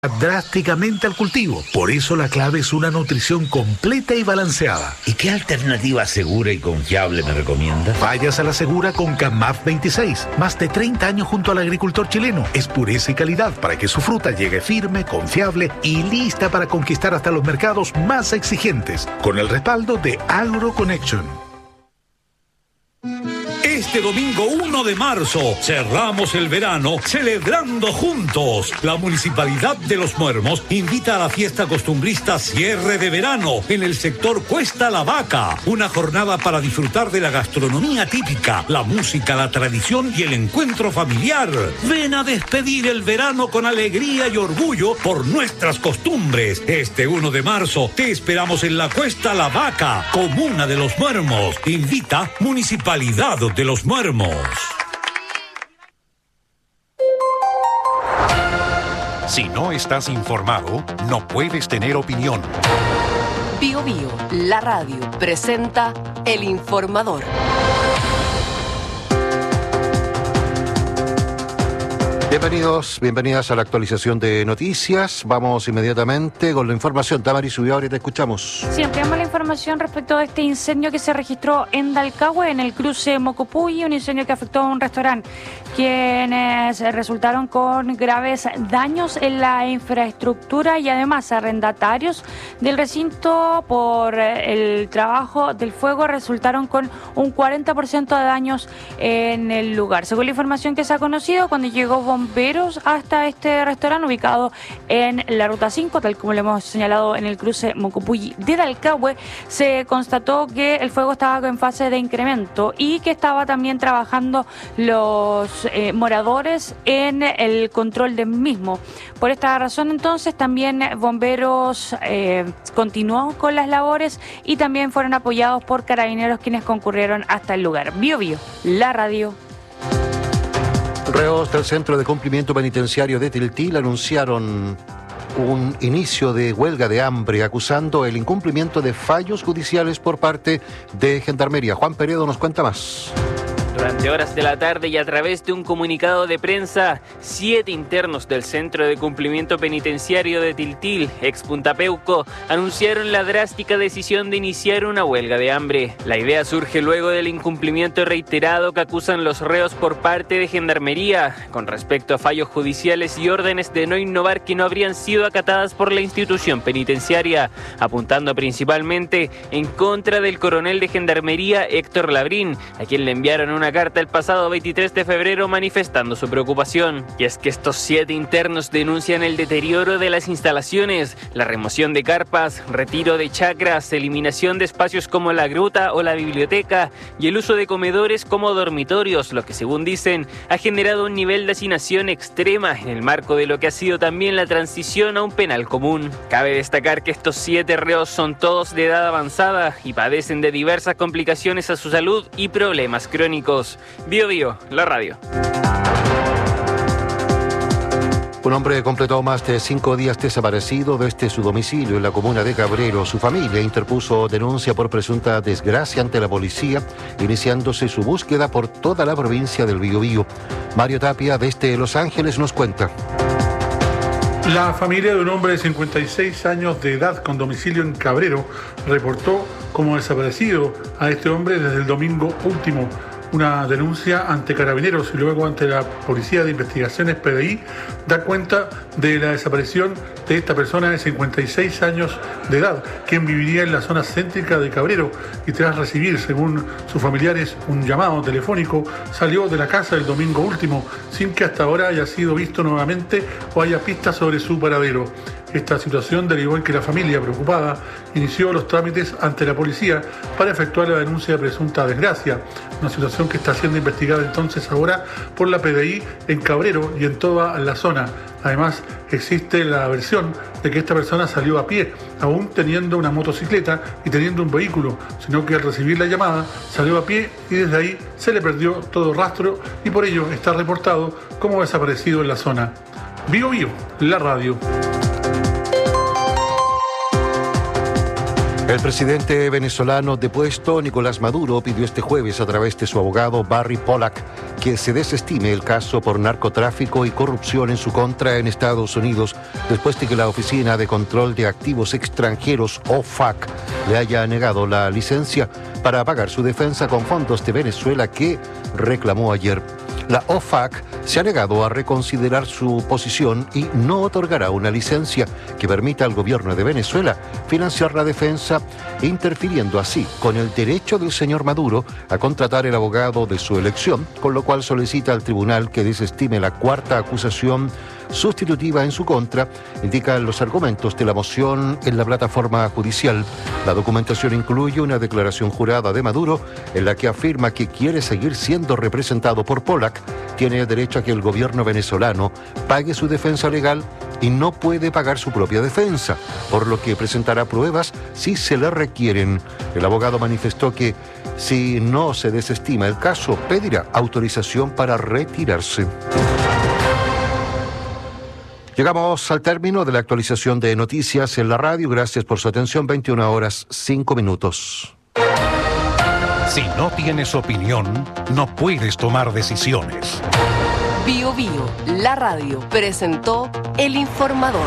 drásticamente al cultivo. Por eso la clave es una nutrición completa y balanceada. ¿Y qué alternativa segura y confiable me recomienda? Vayas a la segura con CAMAF 26. Más de 30 años junto al agricultor chileno. Es pureza y calidad para que su fruta llegue firme, confiable y lista para conquistar hasta los mercados más exigentes. Con el respaldo de AgroConnection. Este domingo 1 de marzo cerramos el verano celebrando juntos. La Municipalidad de Los Muermos invita a la fiesta costumbrista Cierre de Verano en el sector Cuesta La Vaca. Una jornada para disfrutar de la gastronomía típica, la música, la tradición y el encuentro familiar. Ven a despedir el verano con alegría y orgullo por nuestras costumbres. Este 1 de marzo te esperamos en la Cuesta La Vaca, comuna de Los Muermos. Invita Municipalidad de Los Muermos. Si no estás informado, no puedes tener opinión. Bio Bio, la radio, presenta El Informador. Bienvenidas a la actualización de noticias. Vamos inmediatamente con la información. Damaris Ubiabre, te escuchamos. Sí, ampliamos la información respecto a este incendio que se registró en Dalcahue, en el cruce Mocopuy, un incendio que afectó a un restaurante, quienes resultaron con graves daños en la infraestructura y además arrendatarios del recinto por el trabajo del fuego resultaron con un 40% de daños en el lugar. Según la información que se ha conocido, cuando llegó bomberos hasta este restaurante ubicado en la ruta 5, tal como le hemos señalado en el cruce Mocopuy de Dalcahue, se constató que el fuego estaba en fase de incremento y que estaba también trabajando los moradores en el control del mismo. Por esta razón, entonces, también bomberos continuó con las labores y también fueron apoyados por carabineros quienes concurrieron hasta el lugar. Bio Bio, la radio. Reos del Centro de Cumplimiento Penitenciario de Tiltil anunciaron un inicio de huelga de hambre acusando el incumplimiento de fallos judiciales por parte de Gendarmería. Juan Peredo nos cuenta más. Durante horas de la tarde y a través de un comunicado de prensa, 7 internos del Centro de Cumplimiento Penitenciario de Tiltil, ex Punta Peuco, anunciaron la drástica decisión de iniciar una huelga de hambre. La idea surge luego del incumplimiento reiterado que acusan los reos por parte de Gendarmería, con respecto a fallos judiciales y órdenes de no innovar que no habrían sido acatadas por la institución penitenciaria, apuntando principalmente en contra del coronel de Gendarmería, Héctor Labrín, a quien le enviaron una carta el pasado 23 de febrero manifestando su preocupación. Y es que estos 7 internos denuncian el deterioro de las instalaciones, la remoción de carpas, retiro de chacras, eliminación de espacios como la gruta o la biblioteca y el uso de comedores como dormitorios, lo que según dicen ha generado un nivel de hacinación extrema en el marco de lo que ha sido también la transición a un penal común. Cabe destacar que estos 7 reos son todos de edad avanzada y padecen de diversas complicaciones a su salud y problemas crónicos. Bio Bio, la radio. Un hombre completó más de 5 días desaparecido desde su domicilio en la comuna de Cabrero. Su familia interpuso denuncia por presunta desgracia ante la policía, iniciándose su búsqueda por toda la provincia del Biobío. Mario Tapia, desde Los Ángeles, nos cuenta. La familia de un hombre de 56 años de edad con domicilio en Cabrero reportó como desaparecido a este hombre desde el domingo último. Una denuncia ante Carabineros y luego ante la Policía de Investigaciones PDI da cuenta de la desaparición de esta persona de 56 años de edad, quien viviría en la zona céntrica de Cabrero y tras recibir, según sus familiares, un llamado telefónico, salió de la casa el domingo último, sin que hasta ahora haya sido visto nuevamente o haya pistas sobre su paradero. Esta situación derivó en que la familia, preocupada, inició los trámites ante la policía para efectuar la denuncia de presunta desgracia, una situación que está siendo investigada entonces ahora por la PDI en Cabrero y en toda la zona. Además, existe la versión de que esta persona salió a pie, aún teniendo una motocicleta y teniendo un vehículo, sino que al recibir la llamada salió a pie y desde ahí se le perdió todo rastro y por ello está reportado como desaparecido en la zona. Bio Bio, la radio. El presidente venezolano depuesto, Nicolás Maduro, pidió este jueves a través de su abogado Barry Pollack que se desestime el caso por narcotráfico y corrupción en su contra en Estados Unidos, después de que la Oficina de Control de Activos Extranjeros, OFAC, le haya negado la licencia para pagar su defensa con fondos de Venezuela que reclamó ayer. La OFAC se ha negado a reconsiderar su posición y no otorgará una licencia que permita al gobierno de Venezuela financiar la defensa, interfiriendo así con el derecho del señor Maduro a contratar el abogado de su elección, con lo cual solicita al tribunal que desestime la cuarta acusación sustitutiva en su contra, indican los argumentos de la moción en la plataforma judicial. La documentación incluye una declaración jurada de Maduro en la que afirma que quiere seguir siendo representado por Pollack, tiene derecho a que el gobierno venezolano pague su defensa legal y no puede pagar su propia defensa, por lo que presentará pruebas si se le requieren. El abogado manifestó que si no se desestima el caso, pedirá autorización para retirarse. Llegamos al término de la actualización de noticias en la radio. Gracias por su atención. 21:05. Si no tienes opinión, no puedes tomar decisiones. Bio Bio, la radio, presentó El Informador.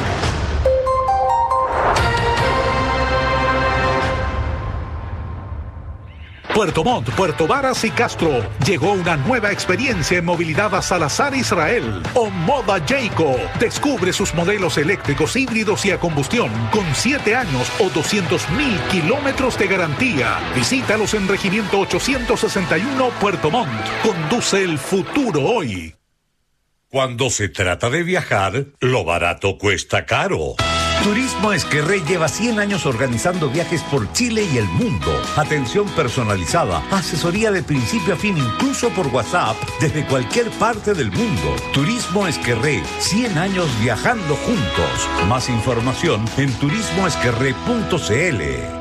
Puerto Montt, Puerto Varas y Castro. Llegó una nueva experiencia en movilidad a Salazar Israel. Omoda Jayco. Descubre sus modelos eléctricos, híbridos y a combustión con 7 años o 200.000 kilómetros de garantía. Visítalos en Regimiento 861 Puerto Montt. Conduce el futuro hoy. Cuando se trata de viajar, lo barato cuesta caro. Turismo Esquerrey lleva 100 años organizando viajes por Chile y el mundo. Atención personalizada, asesoría de principio a fin, incluso por WhatsApp, desde cualquier parte del mundo. Turismo Esquerrey, 100 años viajando juntos. Más información en turismoesquerrey.cl.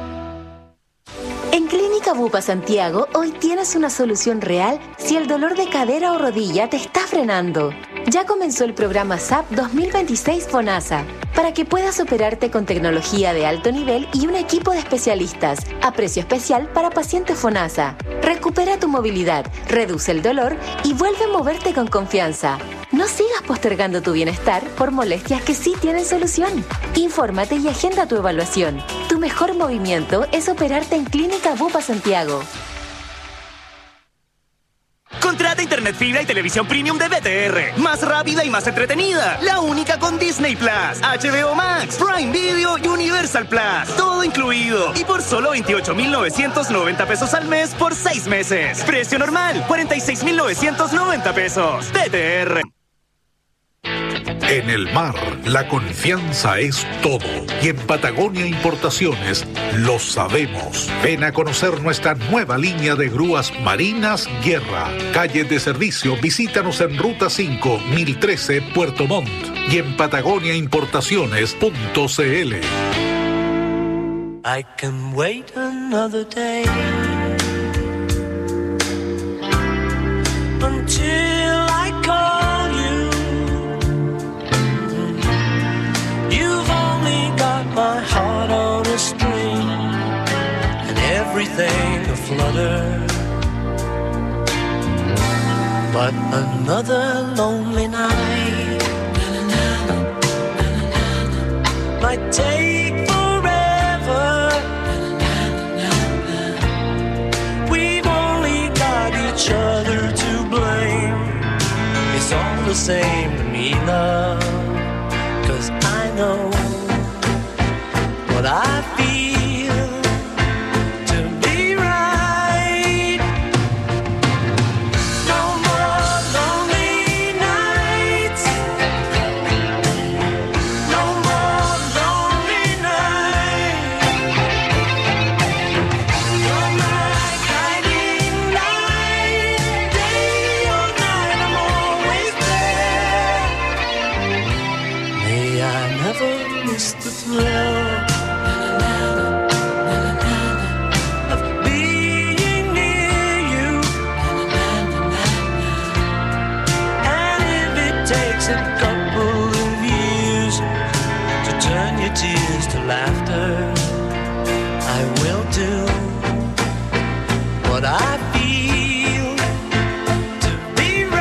En Clínica Bupa Santiago, hoy tienes una solución real si el dolor de cadera o rodilla te está frenando. Ya comenzó el programa SAP 2026 FONASA, para que puedas operarte con tecnología de alto nivel y un equipo de especialistas, a precio especial para pacientes FONASA. Recupera tu movilidad, reduce el dolor y vuelve a moverte con confianza. No sigas postergando tu bienestar por molestias que sí tienen solución. Infórmate y agenda tu evaluación. Tu mejor movimiento es operarte en Clínica Bupa Santiago. Contrata internet fibra y televisión premium de BTR. Más rápida y más entretenida. La única con Disney Plus, HBO Max, Prime Video y Universal Plus. Todo incluido. Y por solo 28,990 pesos al mes por 6 meses. Precio normal, 46,990 pesos. BTR. En el mar, la confianza es todo. Y en Patagonia Importaciones lo sabemos. Ven a conocer nuestra nueva línea de grúas marinas Guerra. Calle de servicio, visítanos en Ruta 5, 1013, Puerto Montt. Y en patagoniaimportaciones.cl. I can wait another day until I call you. You've only got my heart on a string and everything aflutter. But another lonely night might take forever. We've only got each other to blame. It's all the same to me, love, 'cause I know what I feel to be right. No more lonely nights. No more lonely nights. You're my guiding light. Day or night, I'm always there. May I never miss the thrill of being near you. And if it takes a couple of years to turn your tears to laughter, I will do what I feel to be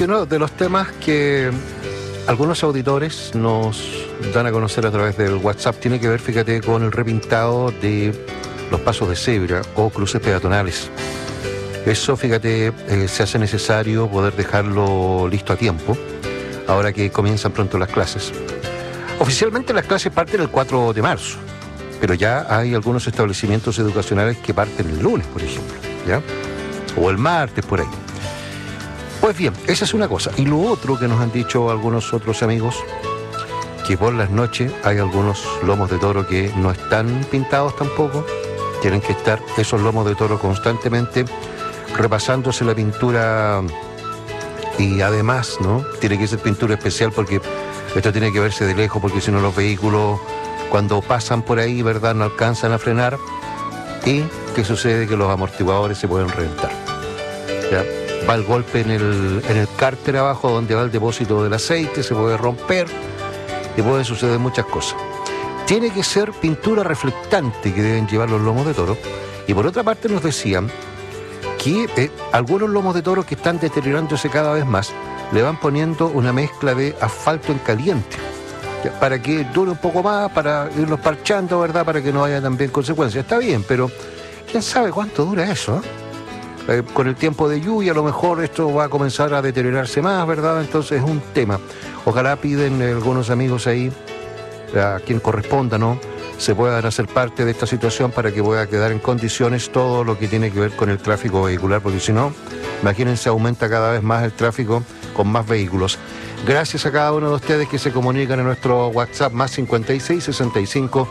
que uno de los temas que algunos auditores nos dan a conocer a través del WhatsApp tiene que ver, fíjate, con el repintado de los pasos de cebra o cruces peatonales. Eso, fíjate, se hace necesario poder dejarlo listo a tiempo, ahora que comienzan pronto las clases. Oficialmente las clases parten el 4 de marzo, pero ya hay algunos establecimientos educacionales que parten el lunes, por ejemplo, ¿ya? O el martes, por ahí. Pues bien, esa es una cosa. Y lo otro que nos han dicho algunos otros amigos, que por las noches hay algunos lomos de toro que no están pintados tampoco. Tienen que estar esos lomos de toro constantemente repasándose la pintura, y además, ¿no? Tiene que ser pintura especial porque esto tiene que verse de lejos, porque si no los vehículos cuando pasan por ahí, ¿verdad?, no alcanzan a frenar. ¿Y qué sucede? Que los amortiguadores se pueden reventar, ¿ya? Va el golpe en el cárter abajo donde va el depósito del aceite, se puede romper y pueden suceder muchas cosas. Tiene que ser pintura reflectante que deben llevar los lomos de toro. Y por otra parte nos decían que algunos lomos de toro que están deteriorándose cada vez más le van poniendo una mezcla de asfalto en caliente, ¿ya?, para que dure un poco más, para irlos parchando, ¿verdad?, para que no haya también consecuencias. Está bien, pero ¿quién sabe cuánto dura eso? Con el tiempo de lluvia a lo mejor esto va a comenzar a deteriorarse más, ¿verdad? Entonces es un tema. Ojalá piden algunos amigos ahí, a quien corresponda, ¿no?, se puedan hacer parte de esta situación para que pueda quedar en condiciones todo lo que tiene que ver con el tráfico vehicular, porque si no, imagínense, aumenta cada vez más el tráfico con más vehículos. Gracias a cada uno de ustedes que se comunican en nuestro WhatsApp más 56 65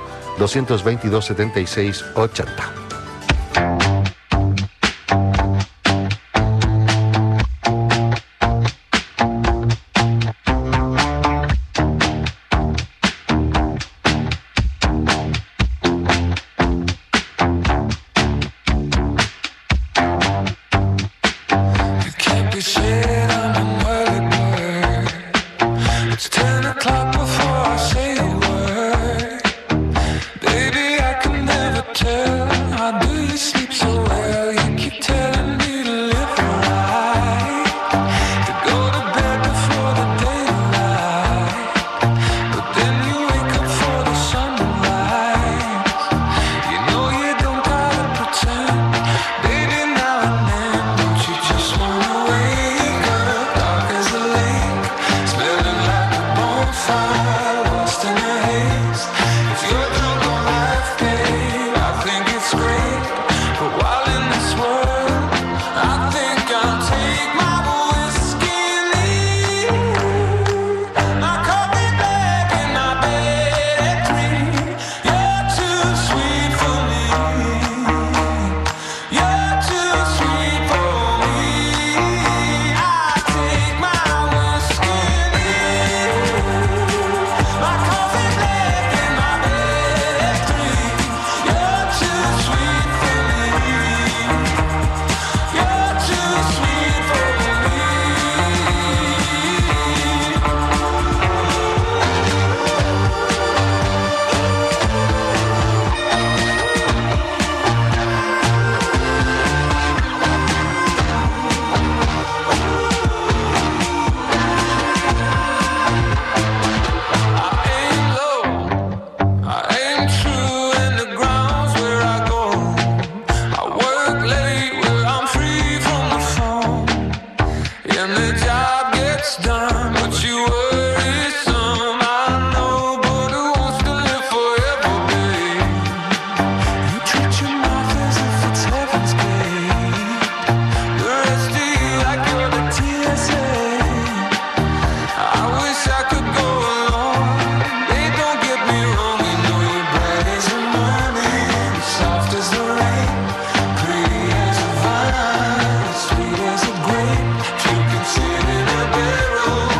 222 76 80. Sweet as a grape, you can sit in a barrel.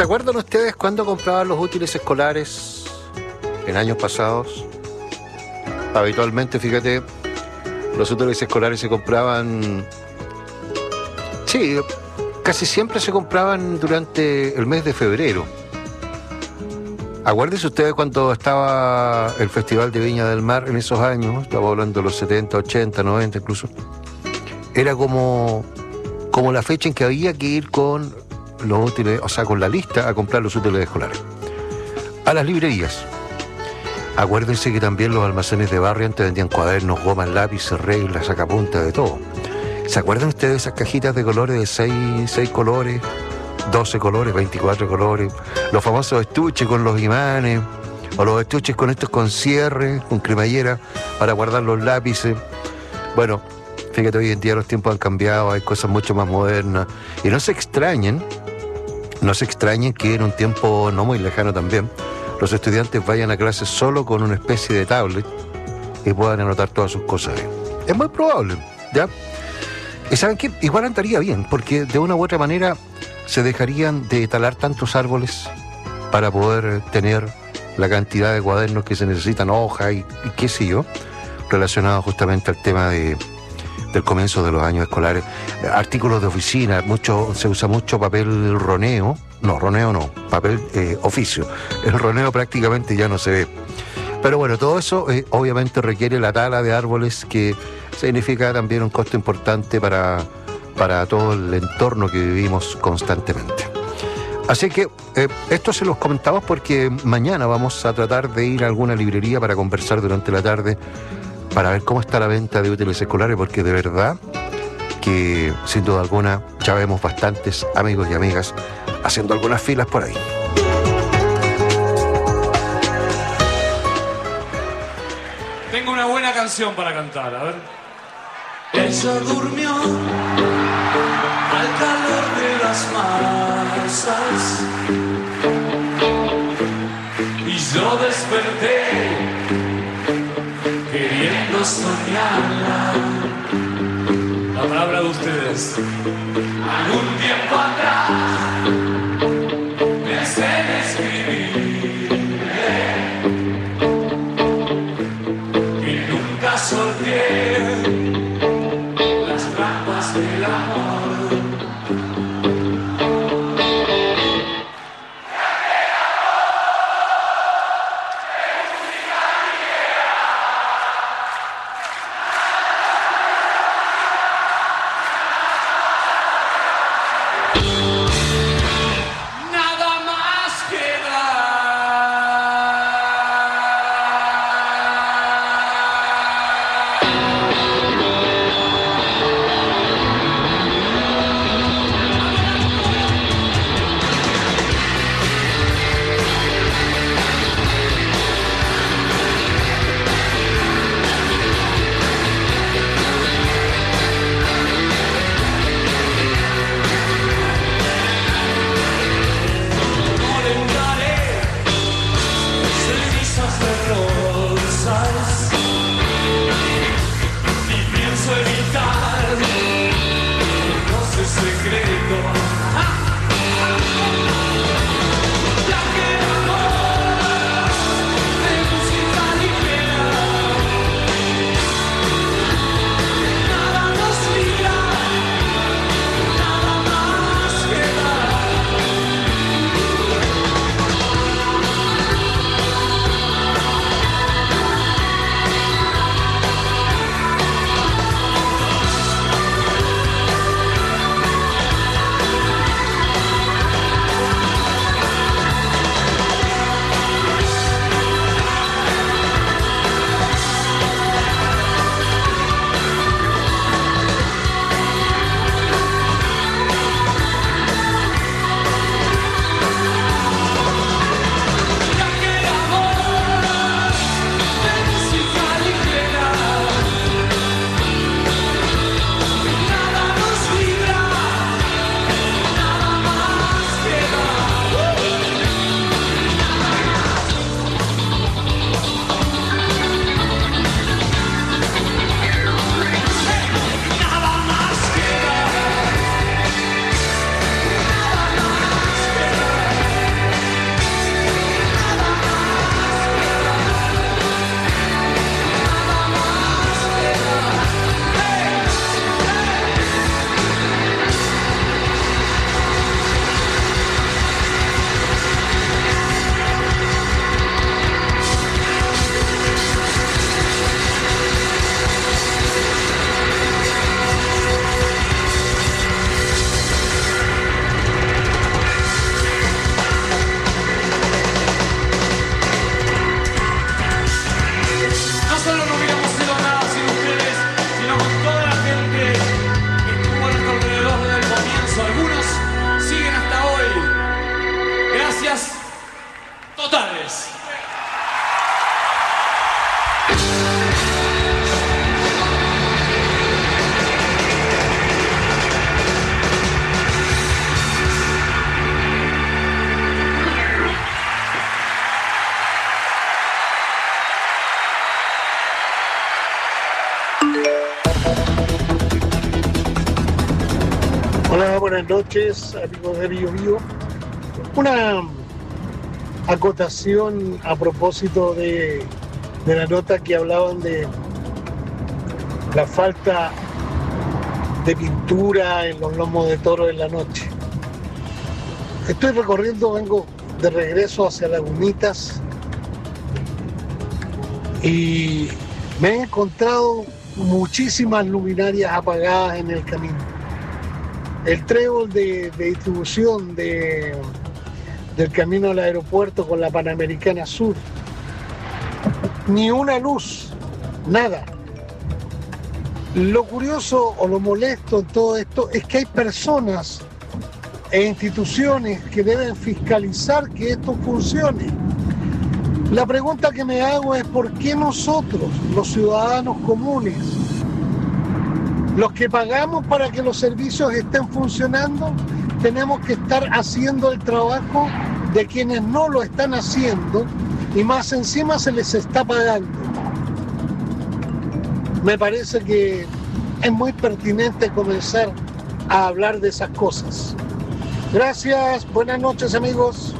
¿Se acuerdan ustedes cuando compraban los útiles escolares en años pasados? Habitualmente, fíjate, los útiles escolares se compraban... Sí, casi siempre se compraban durante el mes de febrero. Acuérdense ustedes cuando estaba el Festival de Viña del Mar en esos años, estaba hablando de los 70, 80, 90 incluso. Era como la fecha en que había que ir con los útiles, o sea, con la lista a comprar los útiles escolares. A las librerías. Acuérdense que también los almacenes de barrio antes vendían cuadernos, gomas, lápices, reglas, sacapuntas, de todo. ¿Se acuerdan ustedes de esas cajitas de colores de 6 colores, 12 colores, 24 colores? Los famosos estuches con los imanes, o los estuches con estos con cierre, con cremallera, para guardar los lápices. Bueno, fíjate, hoy en día los tiempos han cambiado, hay cosas mucho más modernas. Y no se extrañen que en un tiempo no muy lejano también, los estudiantes vayan a clases solo con una especie de tablet y puedan anotar todas sus cosas ahí. Es muy probable, ¿ya? Y ¿saben qué? Igual andaría bien, porque de una u otra manera se dejarían de talar tantos árboles para poder tener la cantidad de cuadernos que se necesitan, hojas y qué sé yo, relacionado justamente al tema del comienzo de los años escolares. Artículos de oficina, se usa mucho papel roneo. No, roneo no, papel oficio. El roneo prácticamente ya no se ve. Pero bueno, todo eso obviamente requiere la tala de árboles, que significa también un costo importante para todo el entorno que vivimos constantemente. Así que esto se los comentamos porque mañana vamos a tratar de ir a alguna librería para conversar durante la tarde, para ver cómo está la venta de útiles escolares, porque de verdad que sin duda alguna ya vemos bastantes amigos y amigas haciendo algunas filas por ahí. Tengo una buena canción para cantar, a ver. Ella durmió al calor de las masas y yo desperté queriendo soñarla. La palabra de ustedes. Algún tiempo atrás pensé en escribirle y nunca solté las trampas del amor. Hola, buenas noches, amigos de Bio Bio. Una acotación a propósito de la nota que hablaban de la falta de pintura en los lomos de toro en la noche. Estoy recorriendo, vengo de regreso hacia Lagunitas y me he encontrado muchísimas luminarias apagadas en el camino. El trébol de distribución del camino al aeropuerto con la Panamericana Sur, ni una luz, nada. Lo curioso o lo molesto en todo esto es que hay personas e instituciones que deben fiscalizar que esto funcione. La pregunta que me hago es ¿por qué nosotros, los ciudadanos comunes, los que pagamos para que los servicios estén funcionando, tenemos que estar haciendo el trabajo de quienes no lo están haciendo y más encima se les está pagando? Me parece que es muy pertinente comenzar a hablar de esas cosas. Gracias, buenas noches, amigos.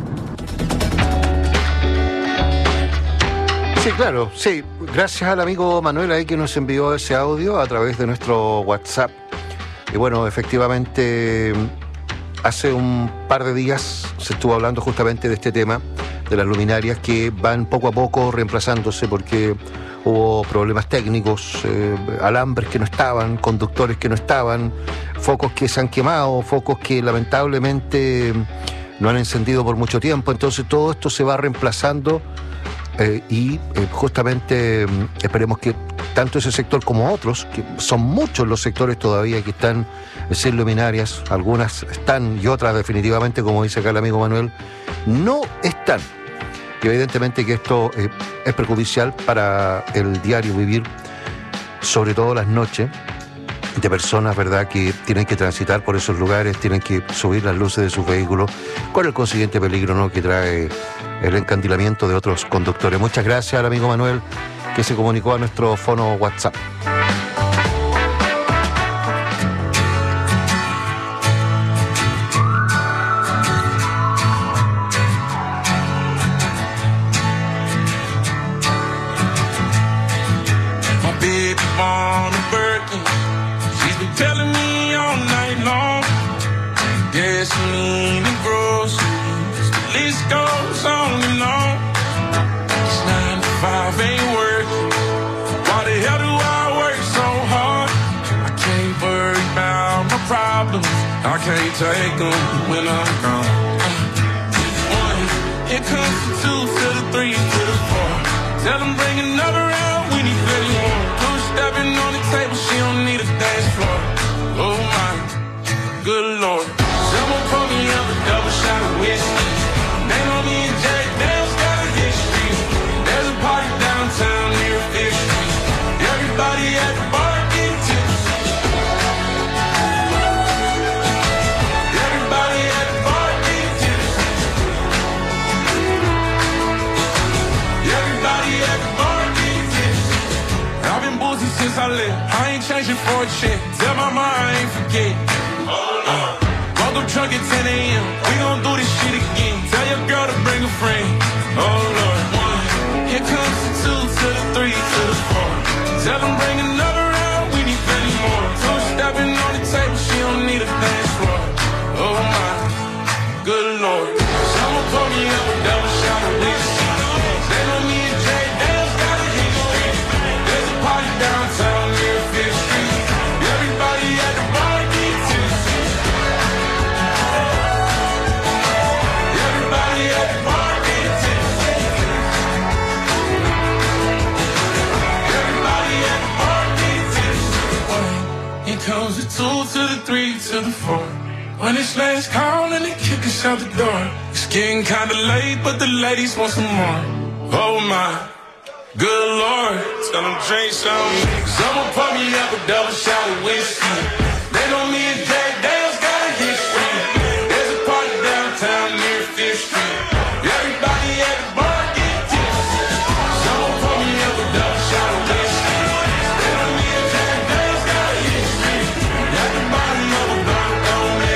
Sí, claro, sí. Gracias al amigo Manuel ahí que nos envió ese audio a través de nuestro WhatsApp. Y bueno, efectivamente, hace un par de días se estuvo hablando justamente de este tema, de las luminarias que van poco a poco reemplazándose porque hubo problemas técnicos, alambres que no estaban, conductores que no estaban, focos que se han quemado, focos que lamentablemente no han encendido por mucho tiempo. Entonces todo esto se va reemplazando. Y justamente esperemos que tanto ese sector como otros, que son muchos los sectores todavía que están sin luminarias, algunas están y otras definitivamente, como dice acá el amigo Manuel, no están. Y evidentemente que esto es perjudicial para el diario vivir, sobre todo las noches, de personas, ¿verdad?, que tienen que transitar por esos lugares, tienen que subir las luces de sus vehículos, con el consiguiente peligro, ¿no?, que trae el encandilamiento de otros conductores. Muchas gracias al amigo Manuel que se comunicó a nuestro fono WhatsApp. I can't take them when I'm gone. One, here comes the two to the three to the four. Tell them bring another round, we need plenty more. Two stepping on the table, she don't need a dance floor. Oh my, good lord. Someone pour me up a double shot of whiskey. They know me and Jack Dale's got a history. There's a party downtown near Fish Street. Everybody at the bar getting tipsy. Since I left, I ain't changing for a check. Tell my mom I ain't forget. Woke up drunk at 10 a.m. We gon' do this shit again. Tell your girl to bring a friend. Oh Lord. One, here comes the two to the three to the four. Tell them bring another round, we need plenty more. Two stepping on the table, she don't need a dance floor. Oh my, good lord. Someone pour me up a double shot of whiskey. They know me and Jay Dale's got a history. There's a party downtown near Fifth Street. Everybody at the bar get tipsy. Everybody at the bar get tipsy. Everybody at the bar get tipsy. Here comes the two to the three to the four. When it's last call and they kick us out the door. It's getting kinda late, but the ladies want some more. Oh my, good lord, tell them drink some. Someone pour me up a double shot of whiskey. They know me and Jack Dale's got a history. There's a party downtown near Fish Street. Everybody at the bar get tipsy. Someone pour me up a double shot of whiskey. They know me and Jack Dale's got a history. At the bottom of a bunk, don't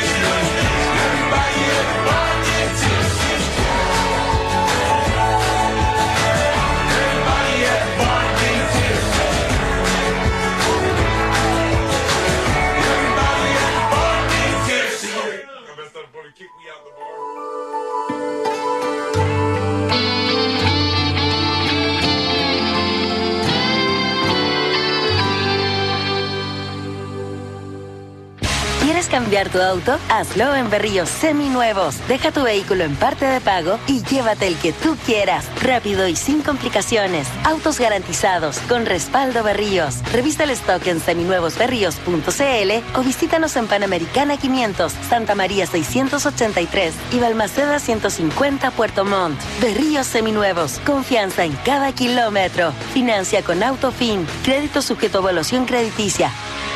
¿Quieres cambiar tu auto? Hazlo en Berríos Seminuevos. Deja tu vehículo en parte de pago y llévate el que tú quieras. Rápido y sin complicaciones. Autos garantizados con respaldo Berríos. Revisa el stock en seminuevosberríos.cl o visítanos en Panamericana 500, Santa María 683 y Balmaceda 150 Puerto Montt. Berríos Seminuevos. Confianza en cada kilómetro. Financia con Autofin. Crédito sujeto a evaluación crediticia.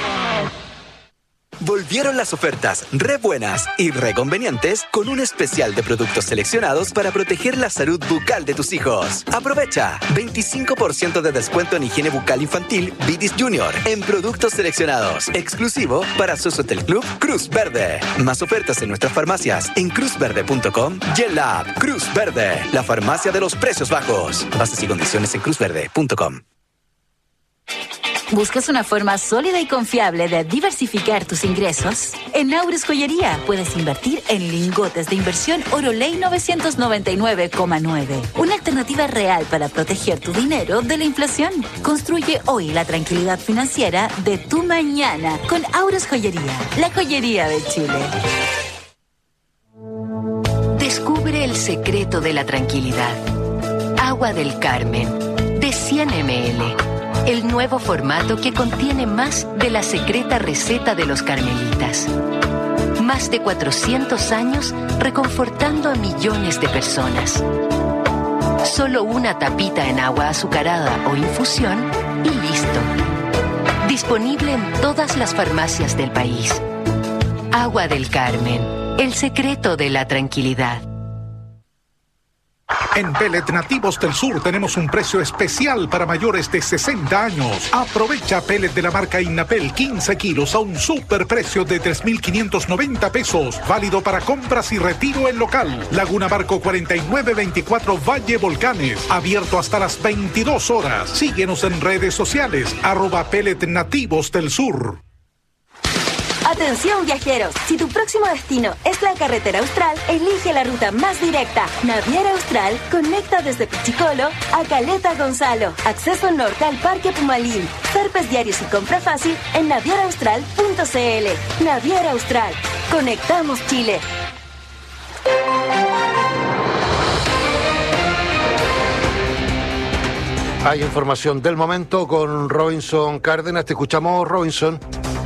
Volvieron las ofertas re buenas y re convenientes con un especial de productos seleccionados para proteger la salud bucal de tus hijos. Aprovecha 25% de descuento en higiene bucal infantil Vitis Junior en productos seleccionados, exclusivo para socios del Club Cruz Verde. Más ofertas en nuestras farmacias en cruzverde.com y en la app Cruz Verde, la farmacia de los precios bajos. Bases y condiciones en cruzverde.com. ¿Buscas una forma sólida y confiable de diversificar tus ingresos? En Aures Joyería puedes invertir en lingotes de inversión Oroley 999,9. Una alternativa real para proteger tu dinero de la inflación. Construye hoy la tranquilidad financiera de tu mañana con Aures Joyería, la joyería de Chile. Descubre el secreto de la tranquilidad. Agua del Carmen, de 100 ml. El nuevo formato que contiene más de la secreta receta de los carmelitas. Más de 400 años reconfortando a millones de personas. Solo una tapita en agua azucarada o infusión y listo. Disponible en todas las farmacias del país. Agua del Carmen, el secreto de la tranquilidad. En Pellet Nativos del Sur tenemos un precio especial para mayores de 60 años. Aprovecha pellet de la marca Innapel 15 kilos a un superprecio de 3,590 pesos. Válido para compras y retiro en local. Laguna Barco 4924 Valle Volcanes. Abierto hasta las 22 horas. Síguenos en redes sociales. @Pellet Nativos del Sur. Atención viajeros, si tu próximo destino es la carretera austral, elige la ruta más directa. Naviera Austral conecta desde Pichicolo a Caleta Gonzalo. Acceso norte al Parque Pumalín. Zarpes diarios y compra fácil en navieraaustral.cl. Naviera Austral. Conectamos Chile. Hay información del momento con Robinson Cárdenas. Te escuchamos, Robinson.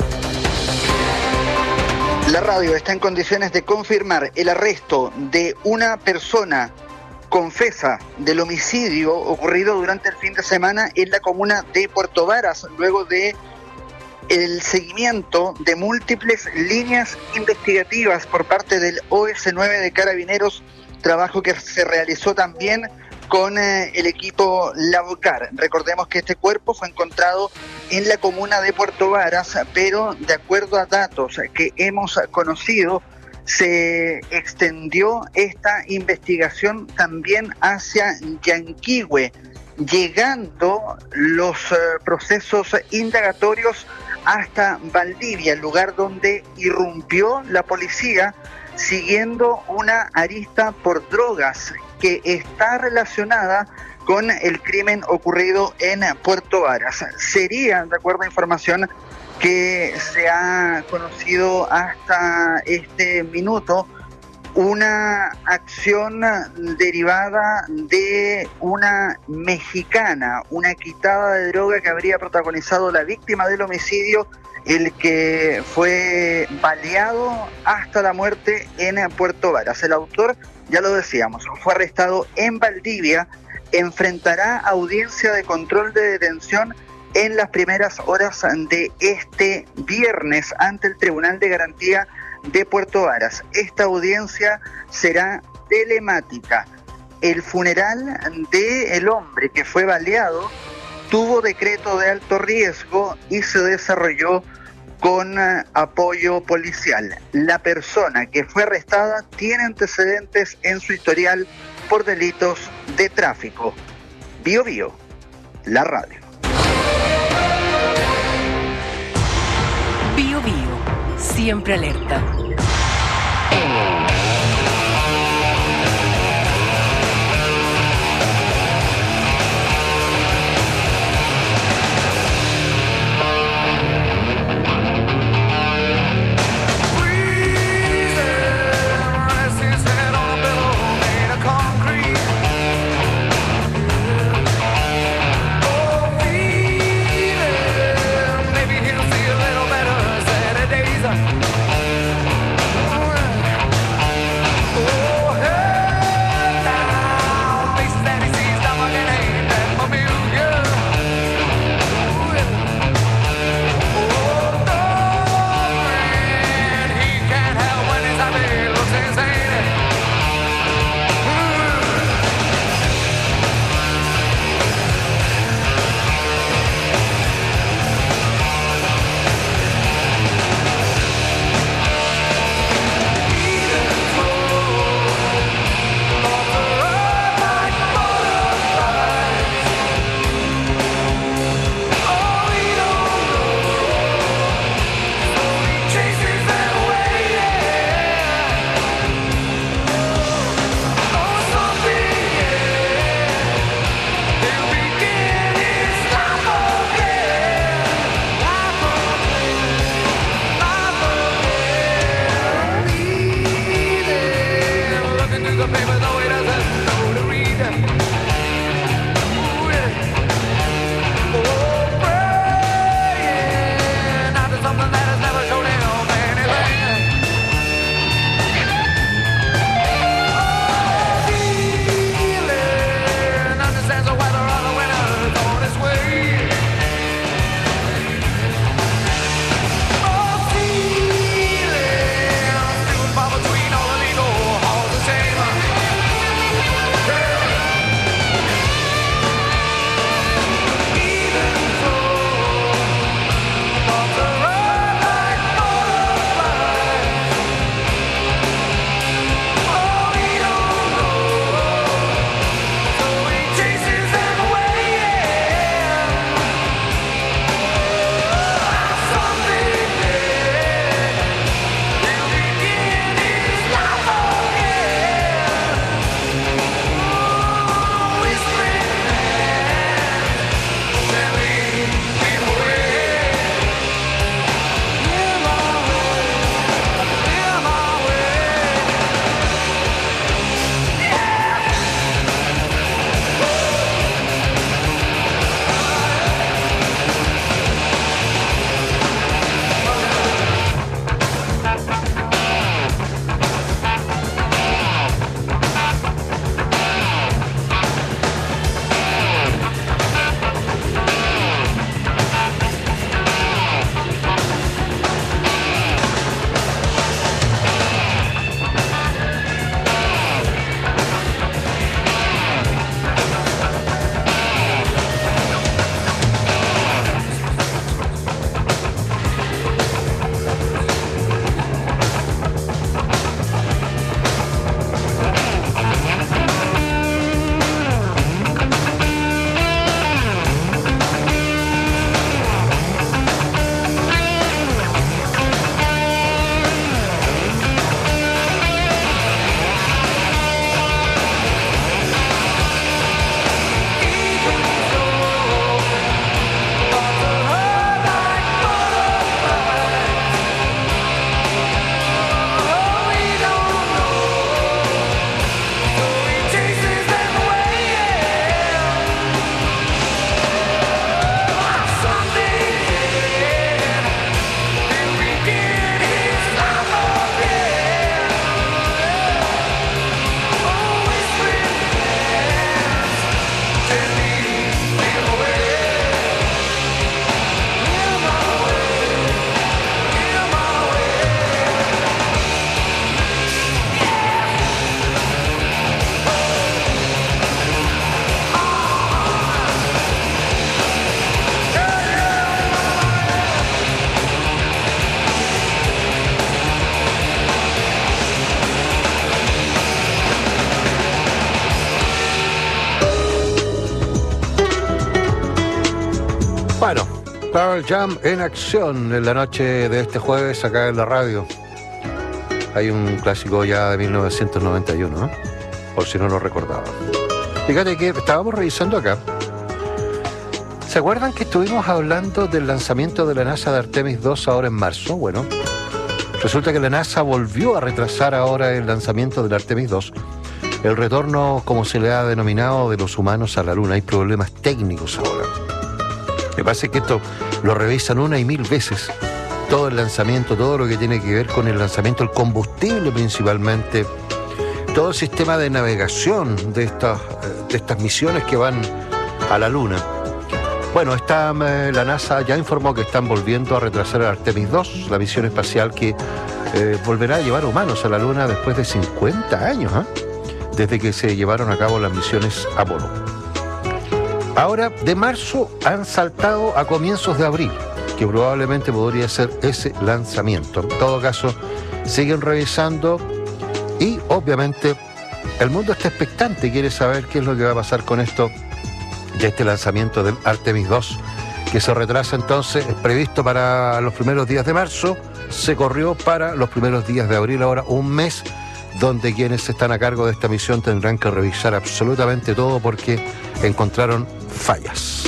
La radio está en condiciones de confirmar el arresto de una persona confesa del homicidio ocurrido durante el fin de semana en la comuna de Puerto Varas, luego de el seguimiento de múltiples líneas investigativas por parte del OS9 de Carabineros, trabajo que se realizó también con el equipo Lavocar. Recordemos que este cuerpo fue encontrado en la comuna de Puerto Varas, pero de acuerdo a datos que hemos conocido, se extendió esta investigación también hacia Yanquihue, llegando los procesos indagatorios hasta Valdivia, el lugar donde irrumpió la policía siguiendo una arista por drogas que está relacionada con el crimen ocurrido en Puerto Varas. Sería, de acuerdo a información que se ha conocido hasta este minuto, una acción derivada de una mexicana, una quitada de droga que habría protagonizado la víctima del homicidio, el que fue baleado hasta la muerte en Puerto Varas. El autor, ya lo decíamos, fue arrestado en Valdivia, enfrentará audiencia de control de detención en las primeras horas de este viernes ante el Tribunal de Garantía de Puerto Varas. Esta audiencia será telemática. El funeral del hombre que fue baleado tuvo decreto de alto riesgo y se desarrolló con apoyo policial. La persona que fue arrestada tiene antecedentes en su historial por delitos de tráfico. Bio Bio, la radio. Bio Bio, siempre alerta. Pearl Jam en acción en la noche de este jueves acá en la radio. Hay un clásico ya de 1991, ¿eh? Por si no lo recordaba. Fíjate que estábamos revisando acá. ¿Se acuerdan que estuvimos hablando del lanzamiento de la NASA de Artemis 2 ahora en marzo? Bueno, resulta que la NASA volvió a retrasar ahora el lanzamiento del Artemis 2. El retorno, como se le ha denominado, de los humanos a la Luna. Hay problemas técnicos ahora. Me parece que esto lo revisan una y mil veces. Todo el lanzamiento, todo lo que tiene que ver con el lanzamiento, el combustible principalmente, todo el sistema de navegación de estas misiones que van a la Luna. Bueno, la NASA ya informó que están volviendo a retrasar el Artemis 2, la misión espacial que volverá a llevar humanos a la Luna después de 50 años, desde que se llevaron a cabo las misiones Apolo. Ahora, de marzo han saltado a comienzos de abril, que probablemente podría ser ese lanzamiento. En todo caso, siguen revisando y, obviamente, el mundo está expectante, quiere saber qué es lo que va a pasar con esto de este lanzamiento del Artemis 2, que se retrasa entonces, es previsto para los primeros días de marzo, se corrió para los primeros días de abril, ahora un mes, donde quienes están a cargo de esta misión tendrán que revisar absolutamente todo porque encontraron fallas.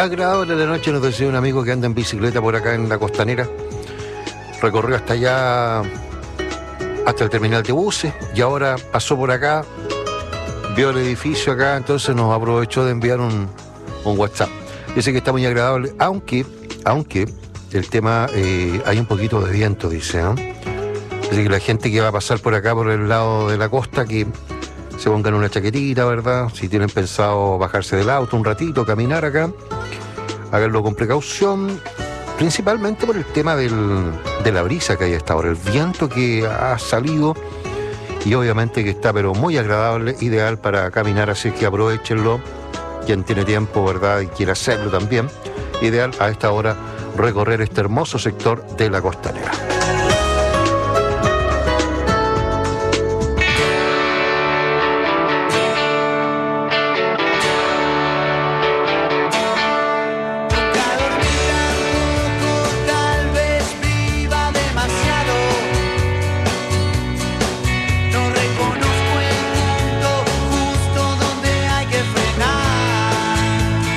agradable la noche, nos decía un amigo que anda en bicicleta por acá en la Costanera. Recorrió hasta allá, hasta el terminal de buses, y ahora pasó por acá, vio el edificio acá, entonces nos aprovechó de enviar un WhatsApp. Dice que está muy agradable, aunque el tema, hay un poquito de viento, dice, ¿no? Así que la gente que va a pasar por acá, por el lado de la costa, que se pongan una chaquetita, ¿verdad? Si tienen pensado bajarse del auto un ratito, caminar acá, háganlo con precaución, principalmente por el tema de la brisa que hay hasta ahora, el viento que ha salido, y obviamente que está pero muy agradable, ideal para caminar, así que aprovechenlo, quien tiene tiempo, ¿verdad? Y quiere hacerlo también, ideal a esta hora recorrer este hermoso sector de la Costanera.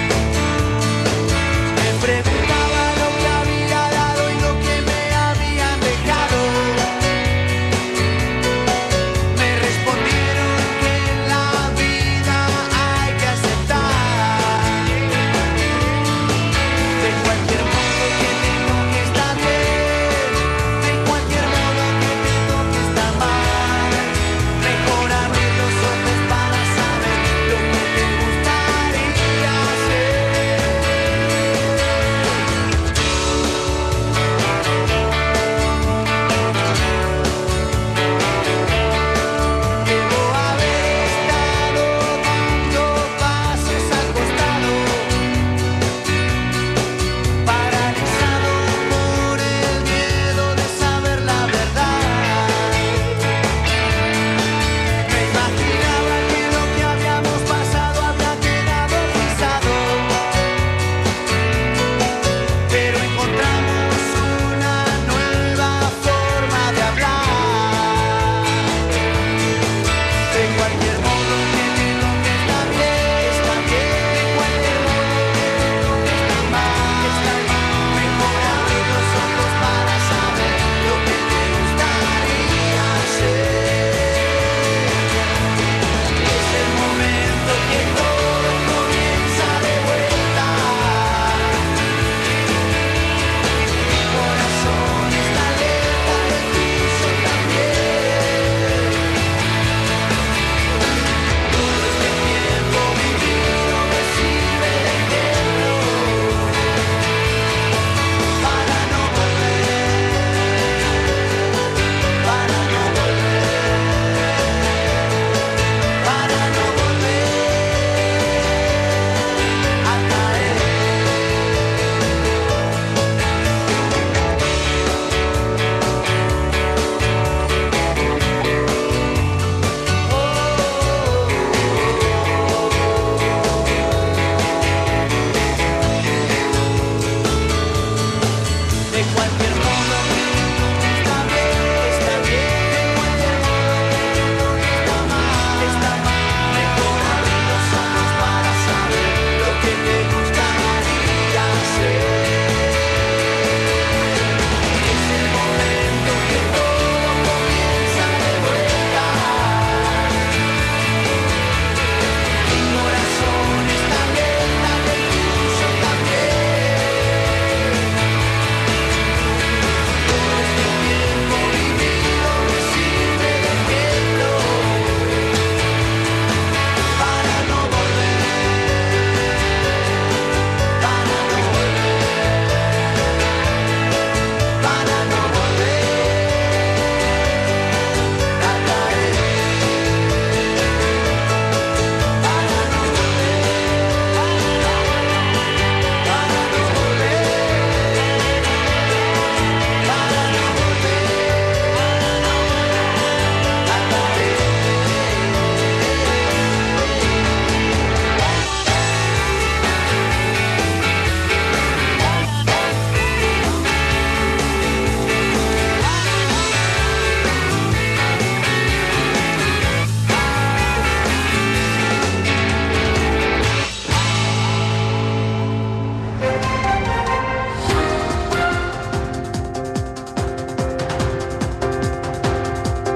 Preguntaba lo que había dado y lo que me habían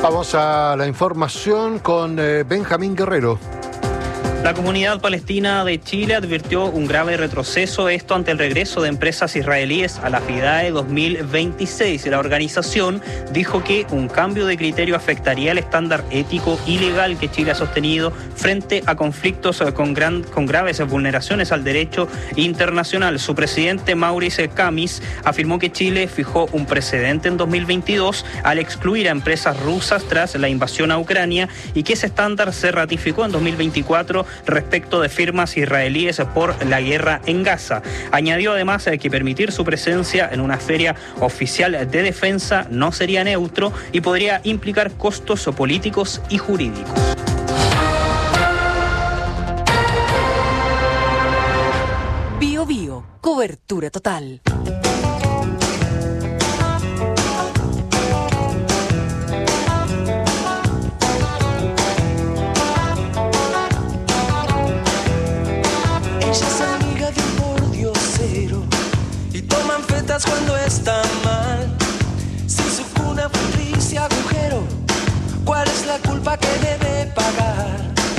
Vamos a la información con Benjamín Guerrero. La comunidad palestina de Chile advirtió un grave retroceso, esto ante el regreso de empresas israelíes a la FIDAE 2026. La organización dijo que un cambio de criterio afectaría el estándar ético y legal que Chile ha sostenido frente a conflictos con graves vulneraciones al derecho internacional. Su presidente, Maurice Kamis, afirmó que Chile fijó un precedente en 2022 al excluir a empresas rusas tras la invasión a Ucrania y que ese estándar se ratificó en 2024 respecto de firmas israelíes por la guerra en Gaza. Añadió además que permitir su presencia en una feria oficial de defensa no sería neutro y podría implicar costos políticos y jurídicos. Bio Bio, cobertura total. Cuando está mal, si su cuna fue gris y agujero, ¿cuál es la culpa que debe pagar?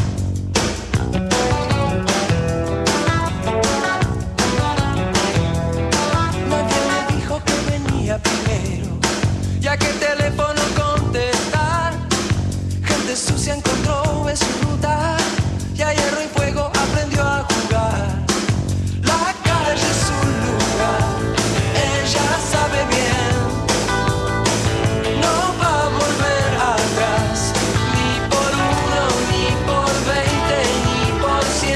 Nadie le dijo que venía primero, ya que el teléfono contestar, gente sucia encontró en su ruta, y a hierro y fuego aprendió a jugar. La calle es su lugar. Ya sabe bien, no va a volver atrás, ni por 1, ni por 20, ni por 100.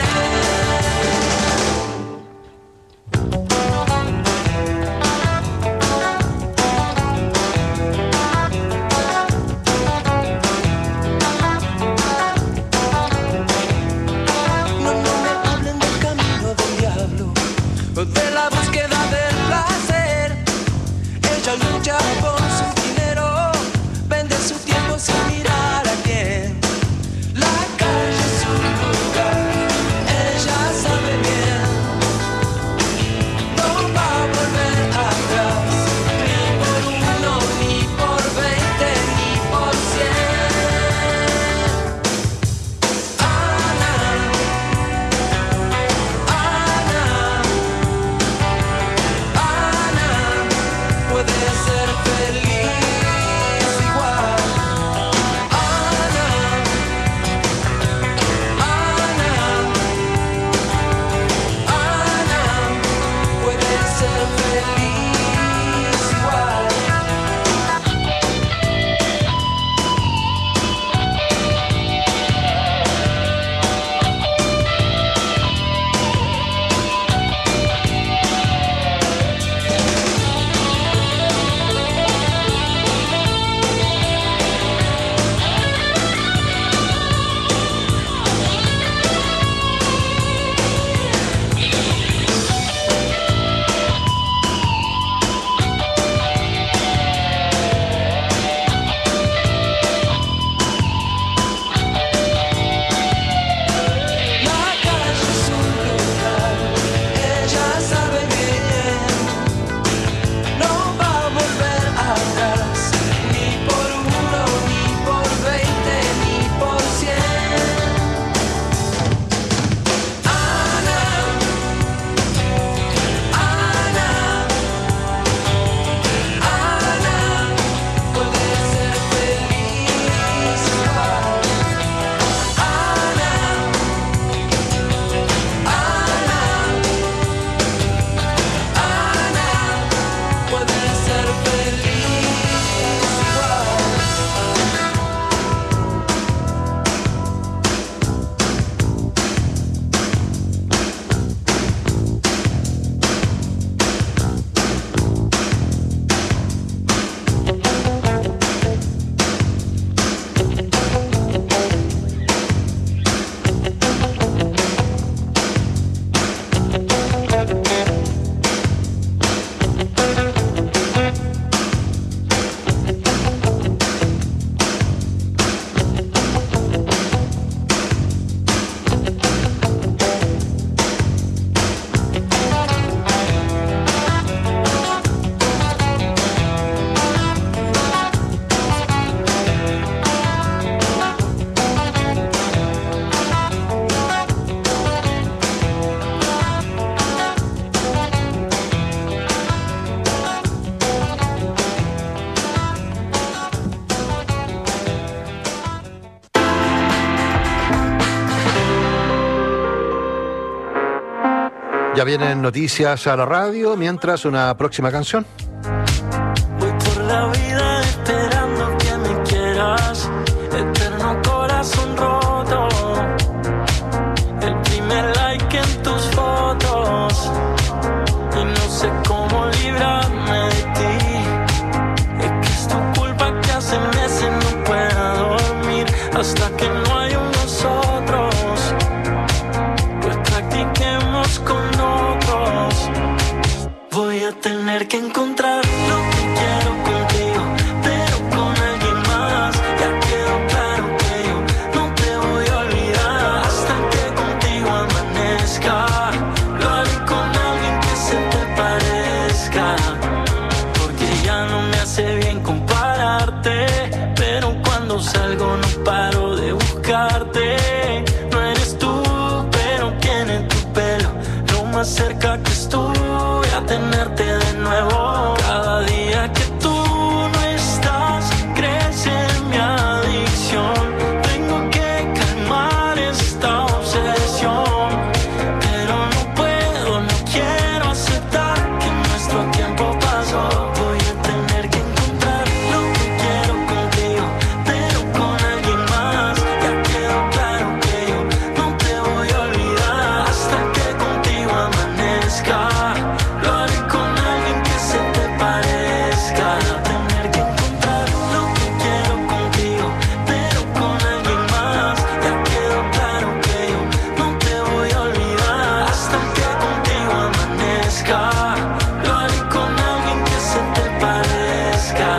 vienen noticias a la radio, mientras una próxima canción. Voy por la vida esperando que me quieras, eterno corazón roto, el primer like en tus fotos, y no sé cómo librarme de ti. Es que es tu culpa que hace meses no puedo dormir hasta que no hay un nosotros, pues practiquemos con otros. Voy a tener que encontrar lo que quiero contigo, pero con alguien más. Ya quedó claro que yo no te voy a olvidar hasta que contigo amanezca. Lo haré con alguien que se te parezca, porque ya no me hace bien compararte, pero cuando salgo no paro de buscarte. No eres tú, pero tiene tu pelo, lo más cerca que estuve a tenerte de nuevo. Cada día que tú no estás, crece mi adicción. Tengo que calmar esta obsesión, pero no puedo, no quiero aceptar que nuestro tiempo pasó. Voy a tener que encontrar lo que quiero contigo, pero con alguien más. Ya quedó claro que yo no te voy a olvidar hasta que contigo amanezca. Lo haré con alguien que se te parezca. Tener que encontrar lo que quiero contigo, pero con alguien más. Ya quedó claro que yo no te voy a olvidar hasta que contigo amanezca. Lo haré con alguien que se te parezca.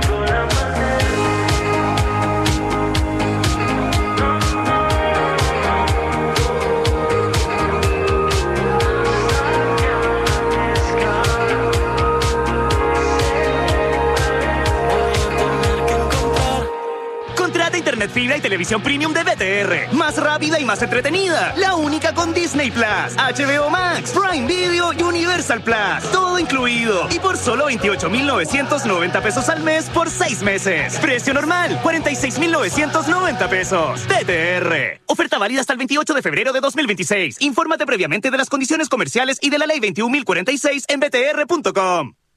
Contrata internet fibra y televisión premium de BTR. Más rápida y más entretenida. La única con Disney Plus, HBO Max, Prime Video y Universal Plus. Todo incluido. Y por solo 28,990 pesos al mes por 6 meses. Precio normal, 46,990 pesos. BTR. Oferta válida hasta el 28 de febrero de 2026. Infórmate previamente de las condiciones comerciales y de la ley 21,046 en btr.com.